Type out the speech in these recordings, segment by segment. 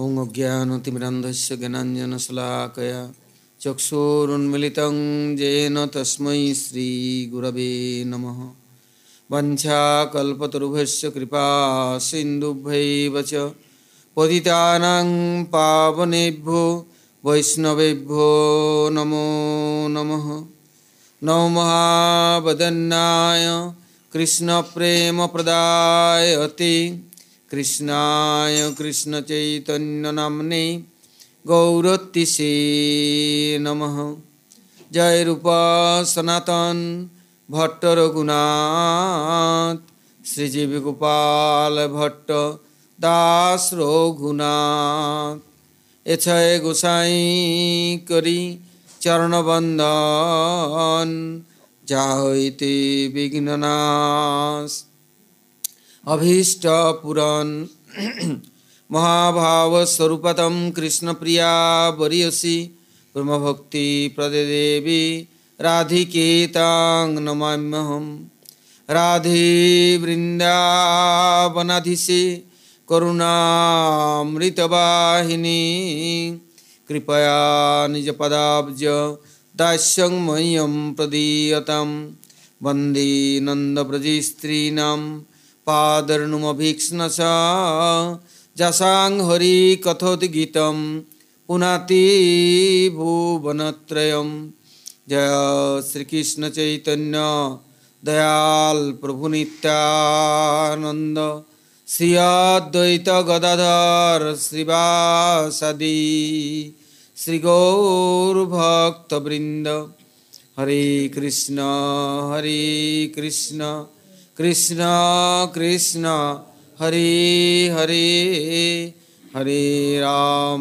ॐ अज्ञानतिमिरान्धस्य ज्ञानाञ्जनशलाकया चक्षुरुन्मिलितं येन तस्मै श्रीगुरवे नमः। वञ्चाकल्पतरुभ्यश्च कृपा सिन्धुभ्यैव च पतितानां पावनेभ्यो वैष्णवेभ्यो नमो नमः। नमो महावदन्नाय कृष्णप्रेमप्रदायते कृष्णाय कृष्णचैतन्यनाम्ने गौरतिसे नमः। जय रूपा सनातन भट्ट रघुनाथ श्रीजीव गोपाल भट्ट दास रघुनाथ। एछय गोसाई करी चरण बंदन जाहते विघ्ननाश अभीष्ट पुराण। महाभाव स्वरूपतम कृष्ण प्रिया वरियसी ब्रह्मभक्ति प्रदे देवी राधिके तां नमाम्यहम्। राधे वृंदावनाधीशे करुणामृतवाहिनी कृपया निजपदाब्ज दास्यं मह्यं प्रदीयतां। वन्दे नन्दव्रजस्त्रीणां पादर्णुमभीक्ष्णश जसां हरि कथोति गीतं पुनाति भुवनत्रयम्। जय श्री कृष्ण चैतन्य दयाल प्रभु नित्यानंद श्री अद्वैत गदाधर श्रीवासादि श्री गौर भक्त वृंद। हरे कृष्ण कृष्ण कृष्ण हरे हरे हरे राम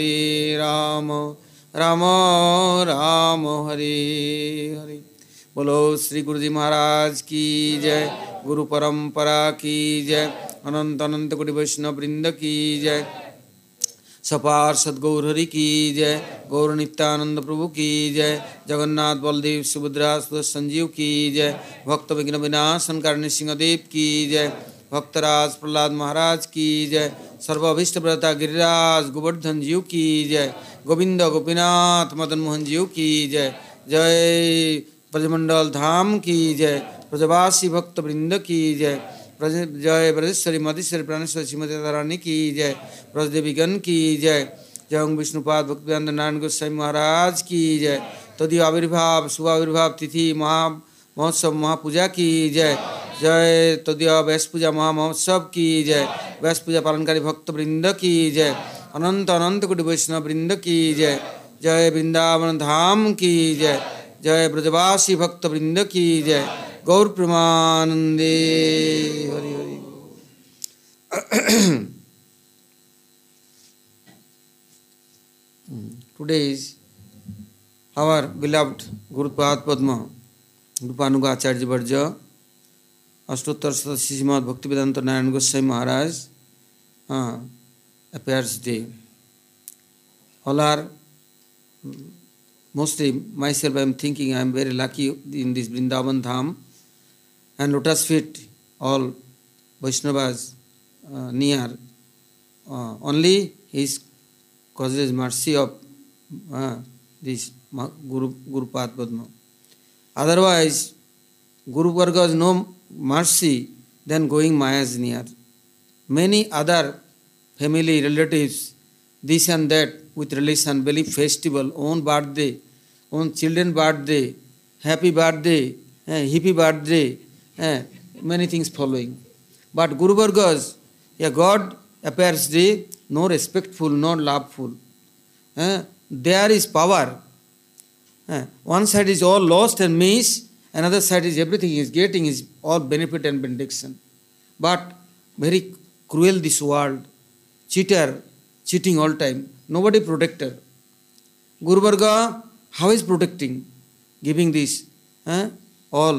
राम राम हरे हरे। बोलो श्री गुरुजी महाराज की जय। गुरु परंपरा की जय। अनंत अनंत कोटि वैष्णव वृंद की जय। सपार सद्गौर हरि की जय। गौर नित्यानंद प्रभु की जय। जगन्नाथ बलदेव सुभद्रा संजीव की जय। भक्त विघ्न विनाशन कारणी सिंहदेव की जय। भक्तराज प्रहलाद महाराज की जय। सर्वाभीष्ट प्रदाता गिरिराज गोवर्धन जीव की जय। गोविंद गोपीनाथ मदन मोहन जीव की जय। जय ब्रजमंडल धाम की जय। ब्रजवासी भक्त वृंद की जय। जय ब्रजेश्वरी मधेश्वरी प्राणेश्वरी श्रीमती रानी की जय। ब्रजदेवीगण की जय। जय ओं विष्णुपाद भक्तिवेदांत नारायण गोस्वामी महाराज की जय। तदीय आविर्भाव शुभ आविर्भाव तिथि महोत्सव महापूजा की जय। जय तदीय व्यास पूजा महामहोत्सव की जय। व्यास पूजा पालनकारी भक्त वृंद की जय। अनंत अनंत कोटि वैष्णव वृंद की जय। जय वृंदावन धाम की जय। जय ब्रजवासी भक्त वृंद की जय। गौर प्रेमानंदे Hari Hari. Today is our beloved Gurupad Padma Rupanuga Acharya Varja Ashtottar Srimad Bhaktivedanta Narayan Goswami Maharaj appears day. All are mostly myself I am thinking I am very lucky in this Vrindavan Dham and lotus feet all Vaishnavas near. Only His causes mercy of this Gurupad Padma. Otherwise, Guru Varga has no mercy than going Maya's near. Many other family relatives, this and that with relation, belief festival, own birthday, own children birthday, happy birthday, hippie birthday, many things following. But Guru Vargas, God appears day, no respectful, no loveful. There is power. One side is all lost and miss, another side is everything he is getting is all benefit and benediction. But very cruel this world, cheater, cheating all time, nobody protector. Guru Varga, how is protecting? Giving this all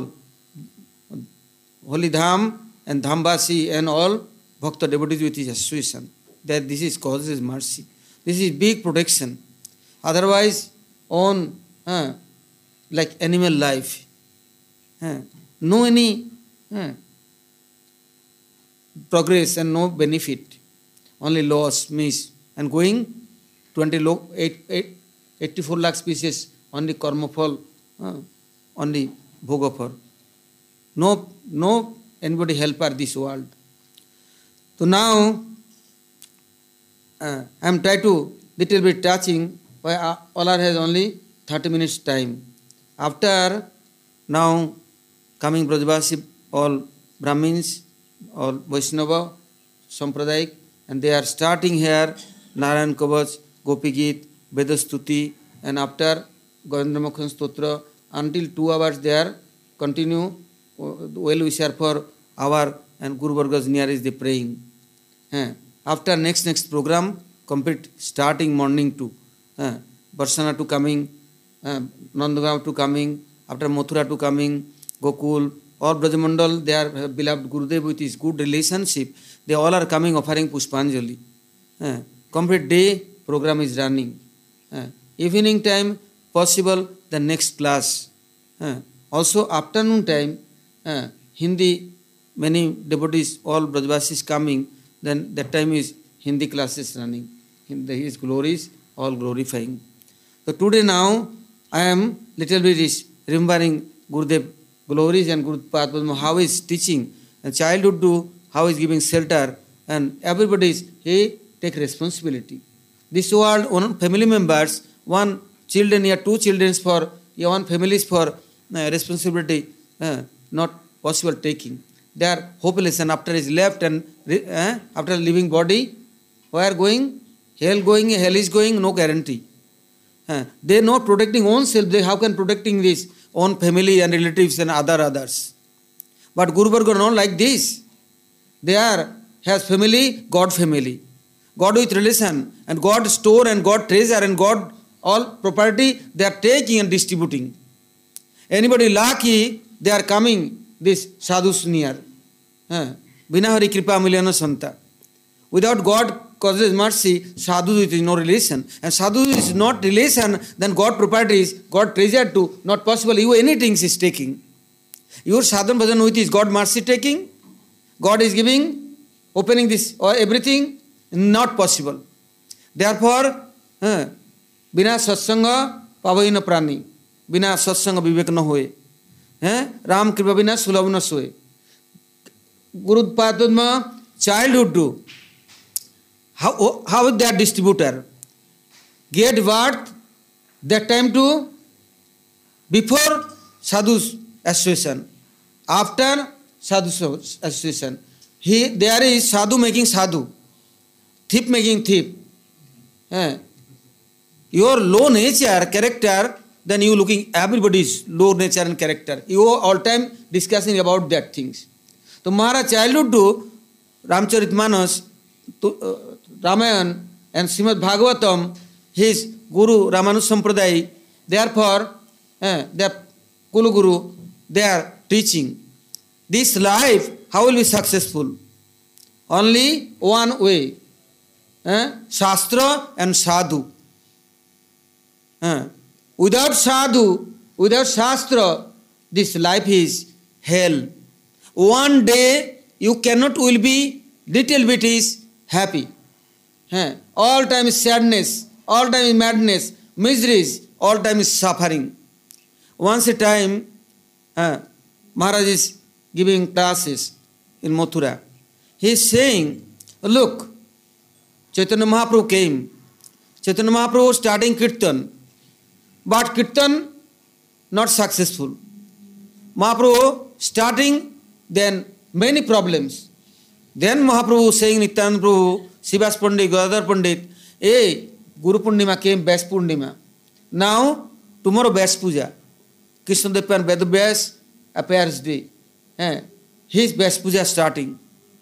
holy dham and dhambasi and all bhakta devotees with his association. That this is causes mercy. This is big protection. Otherwise, on like animal life, no any progress and no benefit, only loss, miss. and going 84 lakh species only karma phal, only bhogafar. No anybody helper this world. So now I am trying to little bit touching why Olar has only 30 minutes time. After now coming Brajavasi, all Brahmins, all Vaishnava, Sampradayak, and they are starting here Narayan Kavach, Gopi Geet, Vedastuti, and after Govindra Mokhan Stotra, until 2 hours they are continue well wisher for our and Guru Varga's near is the praying. After next program, complete starting morning to Barsana to coming, Nandagaon to coming, after Mathura to coming, Gokul, all Brajamandal, they are beloved Gurudev with his good relationship. They all are coming offering Pushpanjali. Complete day program is running. Evening time possible the next class. Also afternoon time Hindi, many devotees, all Brajavasis coming, then that time is Hindi classes running. His glories all glorifying. So today now I am little bit remembering Gurudev glories and Guru Padma, how is teaching and childhood to how is giving shelter, and everybody is he take responsibility. This world, one family members, one children here, 2 children for one families for responsibility not possible taking. They are hopeless, and after is left and after leaving body, where going? Hell is going, no guarantee. They not protecting own self, they how can protecting this own family and relatives and others. But Guru Varga not like this. They are has family, God family. God with relation, and God store and God treasure and God all property they are taking and distributing. Anybody lucky, they are coming this sadhus near. Bina Hari Kripa Milyana Santa. Without God causes mercy, sadhu is no relation. And sadhu is not relation, then God properties, God treasure too, not possible. You anything is taking. Your sadhan bhajan with is God mercy taking, God is giving, opening this or everything, not possible. Therefore, Bina satsanga pavaina prani, Bina satsanga vivek na hoye. Ram kripa bina sulabh na soye. Guru Padma childhood too. How is that distributor? Get what? That time to before sadhu's association, after sadhu's association. There is sadhu making sadhu, thief making thief. Your low nature, character, then you looking everybody's low nature and character. You all time discussing about that things. So Maharaj childhood to Ramcharitmanas, Ramayan and Srimad Bhagavatam, his Guru Ramanus Sampradaya, therefore their Kulu Guru, they are teaching. This life, how will be successful? Only one way. Shastra and sadhu. Without sadhu, without shastra, this life is hell. One day you cannot will be little bit is happy. All time is sadness, all time is madness, miseries, all time is suffering. Once a time, Maharaj is giving classes in Mathura. He is saying, look, Chaitanya Mahaprabhu came. Chaitanya Mahaprabhu was starting Kirtan. But Kirtan not successful. Mahaprabhu starting, then many problems. Then Mahaprabhu saying Nityananda Prabhu, Srivas Pandit, Gadadhar Pandit, Guru Purnima came, Vyas Purnima. Now, tomorrow Vyas Puja. Krishna Dev and Ved Vyas appears day. His Vyas Puja starting.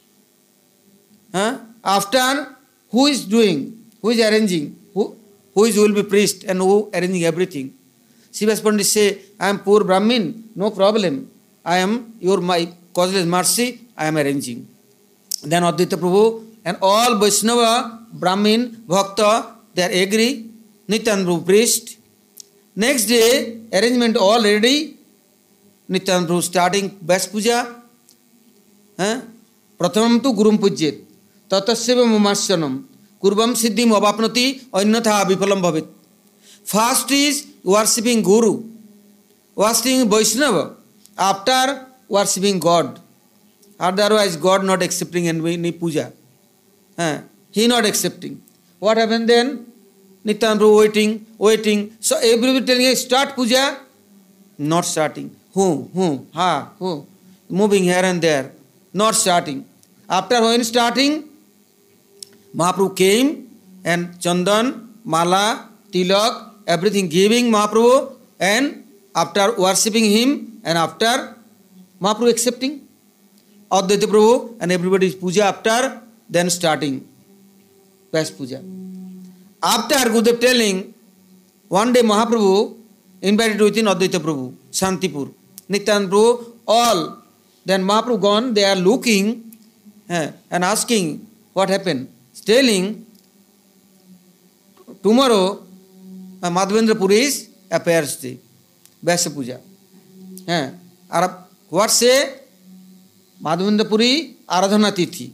After, who is doing? Who is arranging? Who is will be priest and who arranging everything? Srivas Pandit say, I am poor Brahmin, no problem. I am my causeless mercy, I am arranging. Then Advaita Prabhu and all Vaishnava, Brahmin, Bhakta, they are agree. Nityananda Prabhu priest. Next day, arrangement all ready. Nityananda Prabhu starting Vyas Puja. Prathamam tu Gurum Pujyet. Tatasyeva Mamasyanam. kurvam siddhim avapnoti anyatha vifalam bhavet. First is worshipping Guru, worshipping Vaishnava, after worshipping God. Otherwise God not accepting any puja. He not accepting. What happened then? Nityananda waiting. So everybody telling him, start puja. Not starting. Who, moving here and there. Not starting. After when starting, Mahaprabhu came and Chandan, Mala, Tilak, everything giving Mahaprabhu, and after worshipping him, and after Mahaprabhu accepting Advaita Prabhu, and everybody's puja after, then starting Vyas puja. After Gurudev telling, one day Mahaprabhu invited within Advaita Prabhu, Shantipur, Nityananda Prabhu, all. Then Mahaprabhu gone, they are looking and asking what happened. Telling, tomorrow Madhavendra Puri is appears day, Vyasa puja. What say? Madhavendra Puri Aradhana Tithi.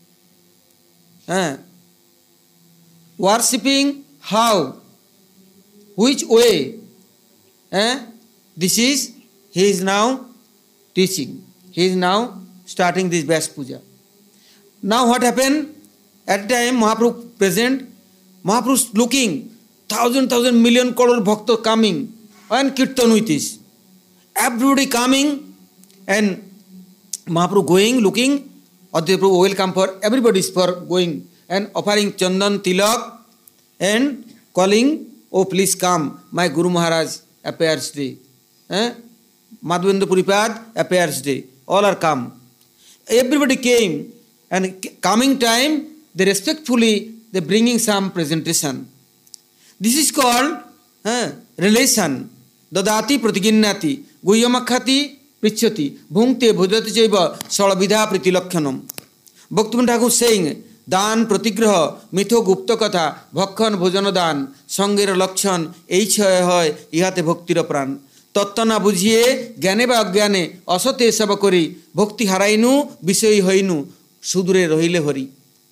Worshipping how? Which way? This is, he is now teaching. He is now starting this Vyasa puja. Now what happened? At the time Mahaprabhu present, Mahaprabhu looking, thousand million crore bhakta coming, and kirtan with this. Everybody coming, and Mahaprabhu going, looking, Advaita Prabhu welcome for everybody is for going, and offering chandan, tilak, and calling, oh please come, my Guru Maharaj appears day. Madhavendra Puripad appears day. All are come. Everybody came, and coming time, they respectfully, they bringing some presentation. This is called relation. Dadati pratiginnati, guhyamakhati prichati, bhunkte bhujati chaiva salavidha pritilakhanam. Bhaktivinoda Thakur saying, दान प्रतिग्रह मिथो गुप्त कथा भक्षण भोजन दान संगेर लक्षण এই ছয় হয় ইহাতে ভক্তির প্রাণ তত্ত্ব না বুঝিয়ে জ্ঞানে বা অজ্ঞানে অসতে সেবা করি ভক্তি হারাইনু বিষয়ী হইনু সুদূরে রহিলে হরি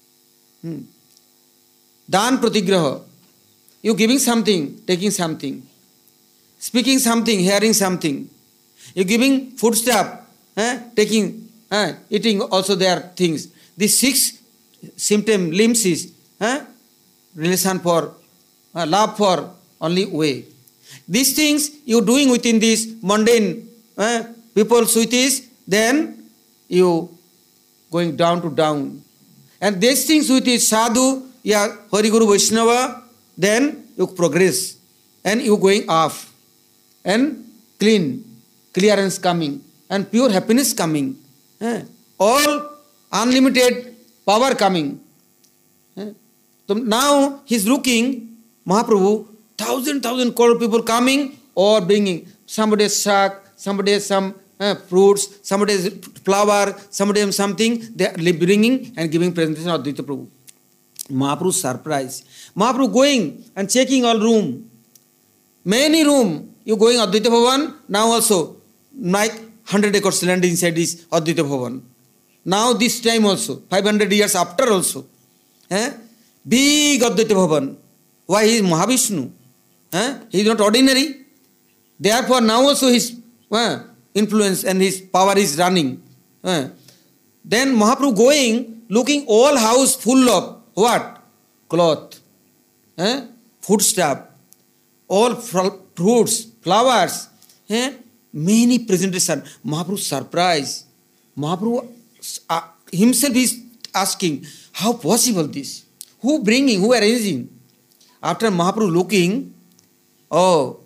দান প্রতিগ্রহ you giving something taking something speaking something hearing something you giving food stuff taking eating also there things these six symptom limbs is relation for love for only way. These things you doing within this mundane people with this, then you going down to down. And these things with this sadhu, Hari Guru Vaishnava, then you progress and you going off and clearance coming and pure happiness coming. All unlimited power coming. So now he is looking, Mahaprabhu, thousand crore people coming or bringing. Somebody has shak, somebody has some fruits, somebody has flower, somebody has something, they are bringing and giving presentation of Advaita Prabhu. Mahaprabhu surprised. Mahaprabhu going and checking all room. Many room, you going Advaita Bhavan, now also, like 100 acres land inside this Advaita Bhavan. Now this time also, 500 years after also, big Advaita Bhavan. Why he is Mahavishnu? He is not ordinary. Therefore now also his influence and his power is running. Then Mahaprabhu going, looking all house full of what? Cloth, food stuff, all fruits, flowers, many presentation. Mahaprabhu surprised. Mahaprabhu himself is asking, how possible this? Who bringing, who arranging? After Mahaprabhu looking, oh,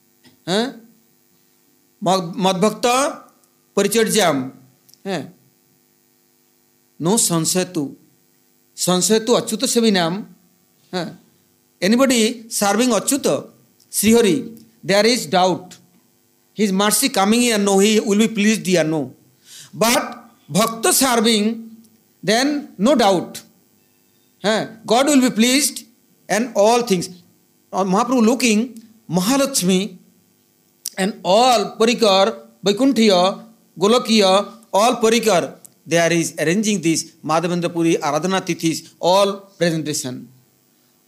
Madbhakta Paricharyam, no Sansetu. Sansetu Achyuta Sevinam. Anybody serving Achyuta, Srihari, there is doubt. His mercy coming here, no, he will be pleased here, no. But Bhakta serving, then no doubt. God will be pleased and all things. Mahaprabhu looking, Mahalakshmi and all Parikar, Vaikunthiya, Golokiya, all Parikar, there is arranging this Madhavendra Puri, Aradhana Tithis, all presentation.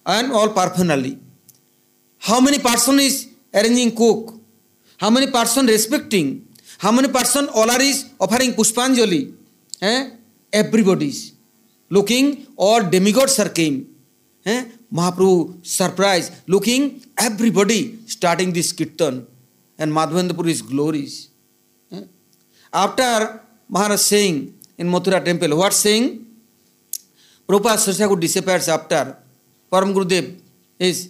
and all paraphernalia. How many person is arranging cook? How many person respecting? How many person all are is offering Pushpanjali? Everybody is looking, all demigods are came. Mahaprabhu surprised, looking, everybody starting this kirtan and Madhavendra glories. After Maharaj saying in Mathura temple, what saying? Prabhupada Sasaku disappears after Param Gurudev is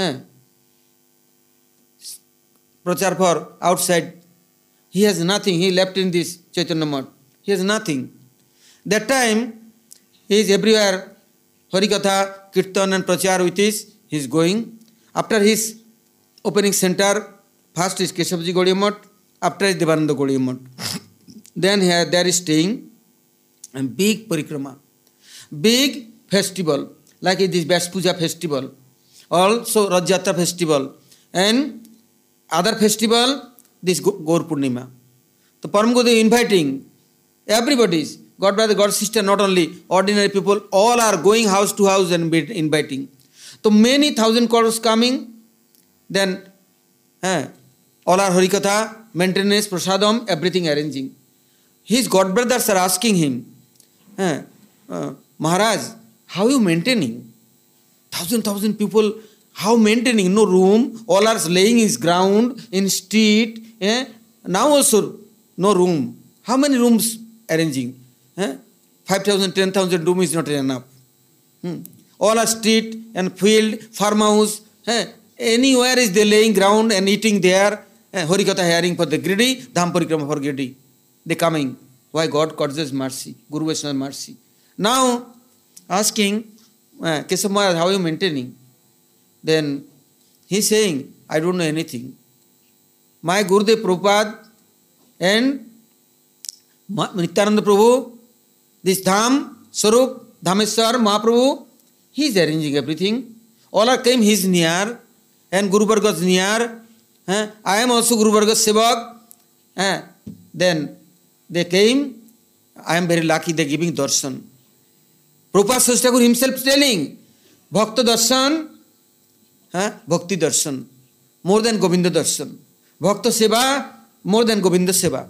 Prachar for outside. He has nothing. He left in this Chaitanya Math. He has nothing. That time he is everywhere. Harikatha, Kirtan and Prachar with his, he is going. After his opening center, first is Keshavji Gaudiya Math, after is Devananda Gaudiya Math. Then here there is staying and big parikrama, big festival, like this Vyas Puja festival, also Rath Yatra festival, and other festival, this Gaur Purnima. The Param Gurudev inviting everybody, God brother, God sister, not only ordinary people, all are going house to house and inviting. So many thousand crores coming, then all are Harikatha, maintenance, prasadam, everything arranging. His God brothers are asking him, Maharaj, how you maintaining? Thousand people, how maintaining? No room, all are laying his ground, in street, now also no room. How many rooms arranging? 5,000, 10,000 room is not enough. All are street and field, farmhouse, anywhere is they laying ground and eating there. Harikatha hearing for the greedy, Dham Parikrama for greedy. They coming. Why God causes mercy, Guru Vaishnava mercy. Now asking, Keshav Maharaj, how are you maintaining? Then he is saying, I don't know anything. My Gurudev Prabhupada and Nityananda Prabhu, this Dham, Sarup, Dhameswar, Mahaprabhu, he is arranging everything. All are came, he is near, and Guru Varga is near. I am also Guru Varga's Sevak. Then they came, I am very lucky, they are giving darshan. Prabhupada Sasthakur himself telling, Bhakta darshan, Bhakti darshan, more than Govinda darshan. Bhakta seva, more than Govinda seva.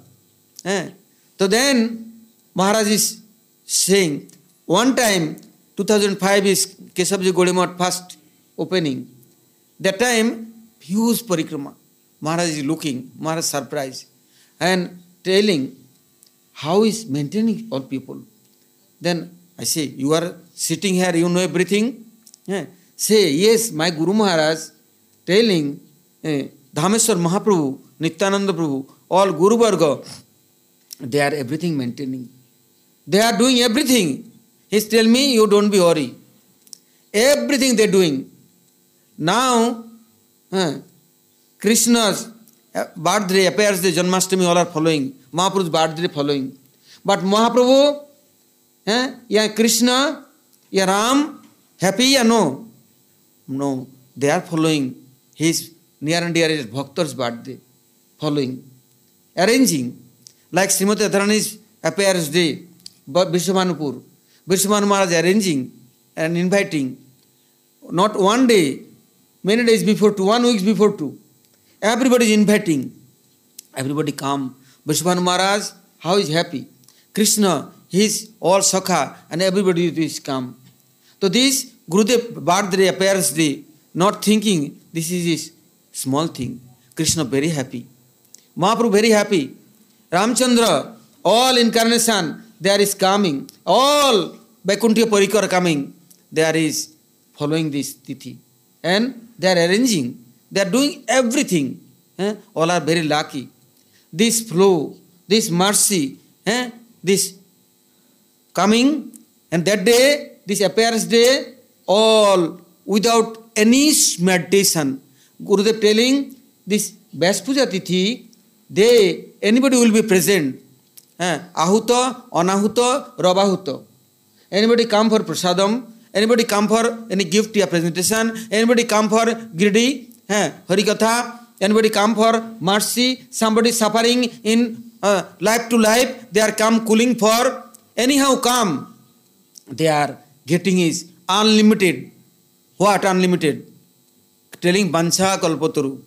So then Maharaj is saying, one time, 2005 is Keshavji Gaudiya Math first opening. That time, huge parikrama. Maharaj is looking, Maharaj surprised and telling, how is maintaining all people? Then I say, you are sitting here, you know everything? Say, yes, my Guru Maharaj telling, Dhameswar Mahaprabhu, Nityananda Prabhu, all Guru Varga, they are everything maintaining. They are doing everything. He is telling me, you don't be worried. Everything they are doing. Now, Krishna's birthday appears, the Janmashtami, all are following. Mahaprabhu's birthday following. But Mahaprabhu, Krishna, Ram, happy or no? No, they are following his near and dear Bhaktar's birthday. Following. Arranging. Like Srimati Radharani's appears day, Vishwamanupur. Vishwamanu Maharaj arranging and inviting. Not one day, many days before two, 1 week before two. Everybody is inviting. Everybody come. Vishwamanu Maharaj, how is happy? Krishna, he is all Sakha and everybody is come. So this Gurudev birthday appears day, not thinking this is a small thing. Krishna very happy. Mahaprabhu very happy. Ramchandra, all incarnation, there is coming. All Vaikuntha Parikar coming. There is following this tithi. And they are arranging. They are doing everything. All are very lucky. This flow, this mercy, this coming, and that day, this appears day, all without any meditation. Gurudev telling this Vyas Puja Tithi, anybody will be present. Ahuta, Anahuta, Rabahuta. Anybody come for prasadam, anybody come for any gift or presentation, anybody come for greedy, Harikatha, anybody come for mercy, somebody suffering in life to life, they are come cooling for, anyhow come. They are getting is unlimited What unlimited? Telling Bancha Kalpataru.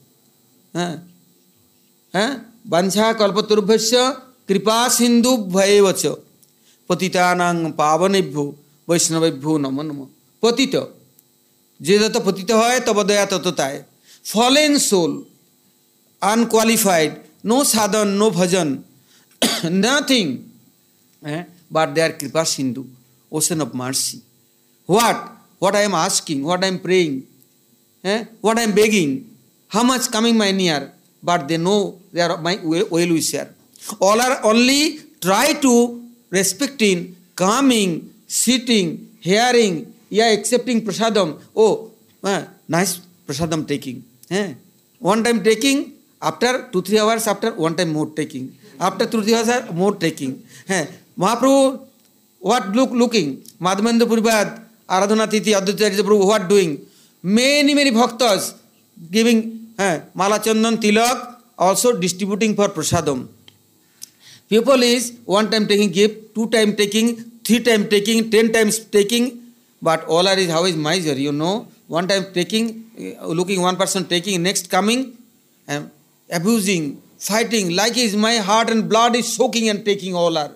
Bancha Kalpatarubhasya Kripa Sindhu Bhayevacha Patitanang Pavanebhyo Vaishnavebhyo Namo Namo. Patita. Jedata patita hoy tabadaya tatataye. Fallen soul, unqualified, no sadhan, no bhajan, nothing. But they are Kripa Sindhu, ocean of mercy. What? What I am asking, what I am praying, what I am begging, how much coming my near, but they know they are my well-wisher. All are only try to respecting, calming, sitting, hearing, accepting prasadam. Oh, nice prasadam taking. One time taking, after 2-3 hours, after one time more taking. After 2-3 hours, more taking. Mahaprabhu, what looking? Madhavendra Puribhat, Aradhana Titi, Advaita Prabhu, what doing? Many bhaktas giving Mala Chandan Tilak, also distributing for prasadam. People is 1 time taking gift, 2 time taking, 3 time taking, 10 times taking, but all are is how is miser, 1 time taking, looking one person taking, next coming, abusing, fighting, like is my heart and blood is soaking and taking all are.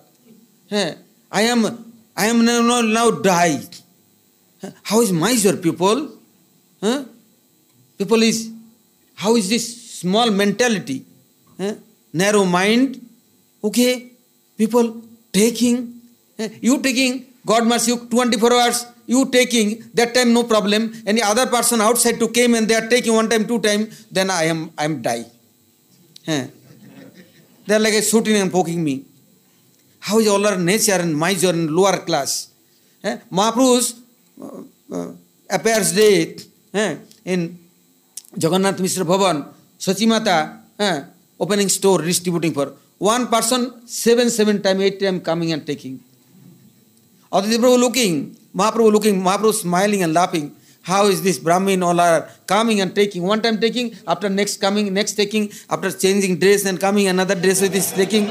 I am now die. How is miser, people? People is, how is this small mentality? Narrow mind. Okay, people taking, you taking, God mercy you 24 hours, you taking, that time no problem. Any other person outside to came and they are taking 1 time, 2 time, then I am die. They are like a shooting and poking me. How is all our nature and miser and lower class? Mahaprabhu's appears day in Jagannath Mishra Bhavan, Sachimata opening store, distributing for one person 7 time, 8 time coming and taking. Advaita Prabhu looking, Mahaprabhu smiling and laughing. How is this Brahmin all are coming and taking? 1 time taking, after next coming, next taking, after changing dress and coming another dress with this taking.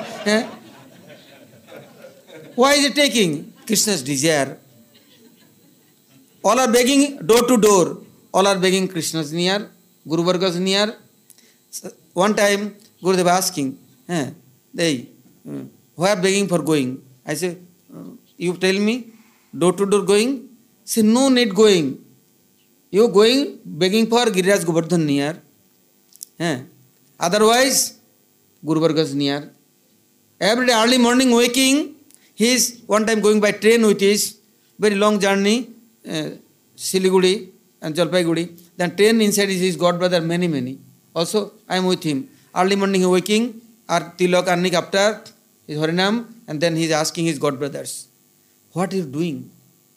Why is it taking? Krishna's desire. All are begging door to door. All are begging Krishna's near, Guru Varga's near. One time, Gurudev asking, they, who are begging for going? I say, you tell me, door to door going? Say, no need going. You going, begging for Giriraj Govardhan near. Otherwise, Guru Varga's near. Every day, early morning waking, he is one time going by train with his very long journey, Siliguri and Jalpaiguri. Then train inside is his god brother, many. Also, I am with him. Early morning waking, Tilak Arnik after his Harinam, and then he is asking his god brothers, what are you doing?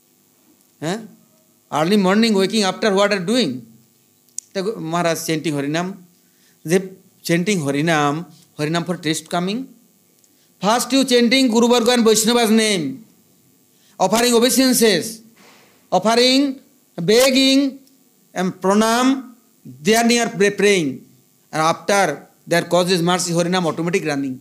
Early morning waking after what are you doing? The Maharaj chanting Harinam. They chanting Harinam for taste coming. First you chanting Guru Varga and Vaishnava's name, offering obeisances, offering, begging, and pranam, they are near praying. And after their causes mercy, Harinam automatic running.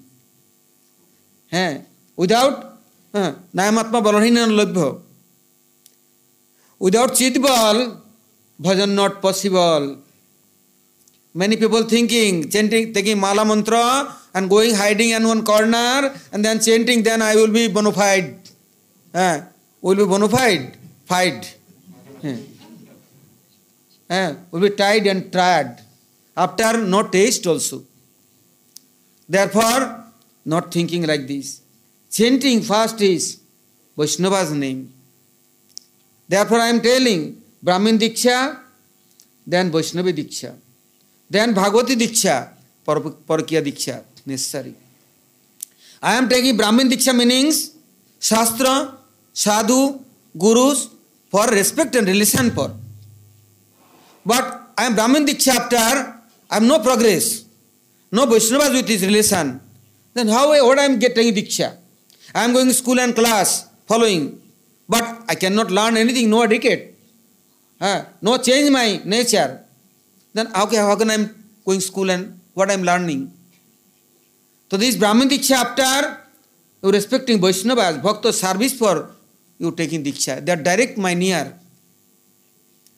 Without Nayamatma Balahina Labhya. Without Chitbal, bhajan not possible. Many people thinking, chanting, taking Mala Mantra and going hiding in one corner and then chanting, then I will be bona fide. Will be bona fide. Fight. Will be tied and tried. After no taste also. Therefore, not thinking like this. Chanting first is Vaishnava's name. Therefore, I am telling Brahmin Diksha, then Vaishnavi Diksha, then Bhagavati Diksha, Parakiya Diksha, necessary. I am taking Brahmin Diksha meanings, Shastra, Sadhu, Gurus, for respect and relation for. But I am Brahmin Diksha after, I have no progress, no Vaishnavas with his relation. Then what I am getting Diksha? I am going to school and class, following. But I cannot learn anything, no etiquette. No change my nature. Then how can I am going to school and what I am learning? So this Brahmin Diksha after, you respecting Vaishnavas, Bhakta service for you taking Diksha. They are direct my near.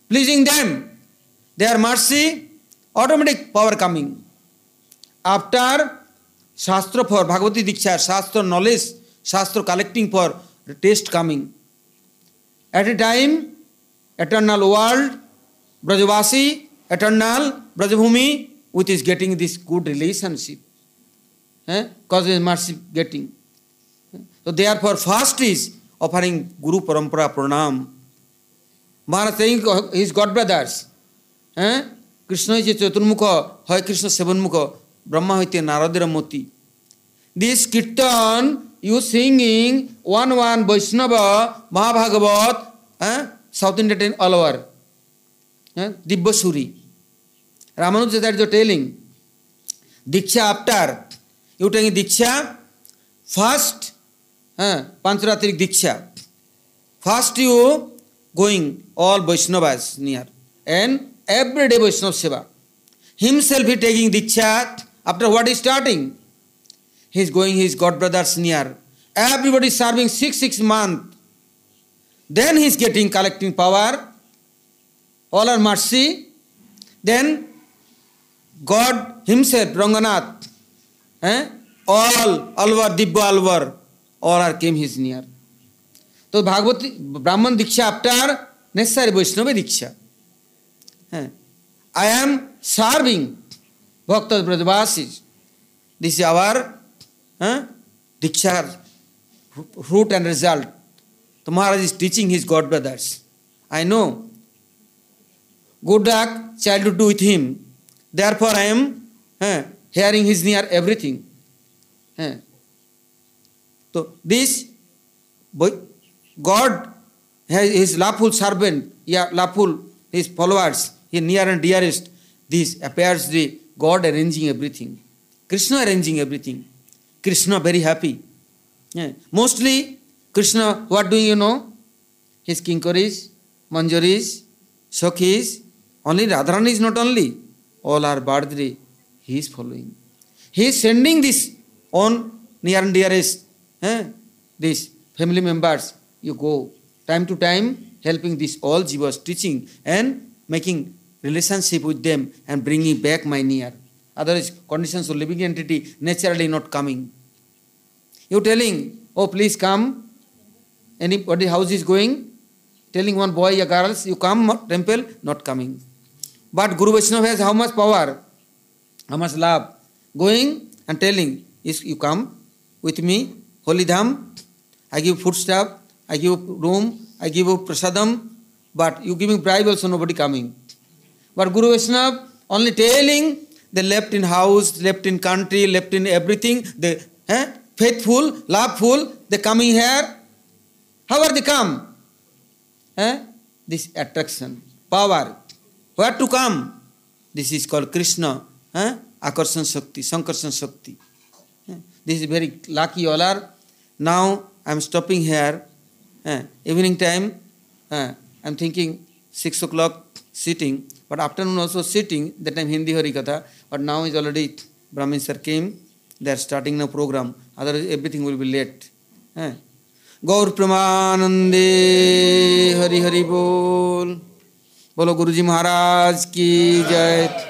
pleasing them, their mercy, automatic power coming. After Shastra for Bhagavati Diksha, Shastra knowledge, Shastra collecting for taste coming. At a time, eternal world, Brajavasi, eternal Brajabhumi, which is getting this good relationship. Cause of mercy getting. So therefore, first is offering Guru Parampara Pranam. Maharaj saying his god brothers. Krishna is Chaturmukha, Hare Krishna Sevanmukha, Brahma hoite Naradira Moti. This Kirtan, you singing one Vaishnava, Mahabhagavat, South Indian all over. Dibbasuri. Ramanuja that is telling. Diksha after. You taking Diksha, first, Pancharatrik Diksha. First you going all Vaishnavas near. And every day Vaishnava Seva. Himself he taking Diksha. After what is starting? He is going his god brothers near. Everybody is serving 6 months. Then he is getting collecting power. All are mercy. Then God himself, Ranganath, all Alvar, Dibba Alvar, all are came his near. So Bhagavati, Brahman Diksha after necessary Vaishnava Diksha. I am serving Bhaktas Brajavasis. This is our Diksha root and result. So Maharaj is teaching his god brothers. I know. Good luck, child to do with him. Therefore I am hearing his near everything. So this God, his lawful servant, lawful, his followers, his near and dearest, this appears the God arranging everything. Krishna arranging everything. Krishna very happy. Mostly Krishna, what doing you know? His kinkaris, manjaris, sakhis, only Radharani is not only. All are birthday, he is following. He is sending this on near and dearest, these family members. You go time to time helping these all jivas, teaching and making relationship with them and bringing back my near. Otherwise, conditions of living entity naturally not coming. You telling, oh please come. Anybody house is going, telling one boy or girls, you come temple, not coming. But Guru Vaishnava has how much power, how much love. Going and telling, you come with me, Holy Dham, I give foodstuff, I give room, I give prasadam, but you giving bribe also nobody coming. But Guru Vaishnava only telling, they left in house, left in country, left in everything, they faithful, loveful, they coming here. How are they come? This attraction, power. Where to come? This is called Krishna, Akarsan Shakti, Sankarsan Shakti. This is very lucky all are. Now I am stopping here. Evening time, I am thinking 6 o'clock sitting, but afternoon also sitting, that time Hindi Hari Katha, but now is already Brahmin sir came, they are starting the program, otherwise everything will be late. Gaur Pramanande Hari Hari Bol. बोलो गुरुजी महाराज की जय।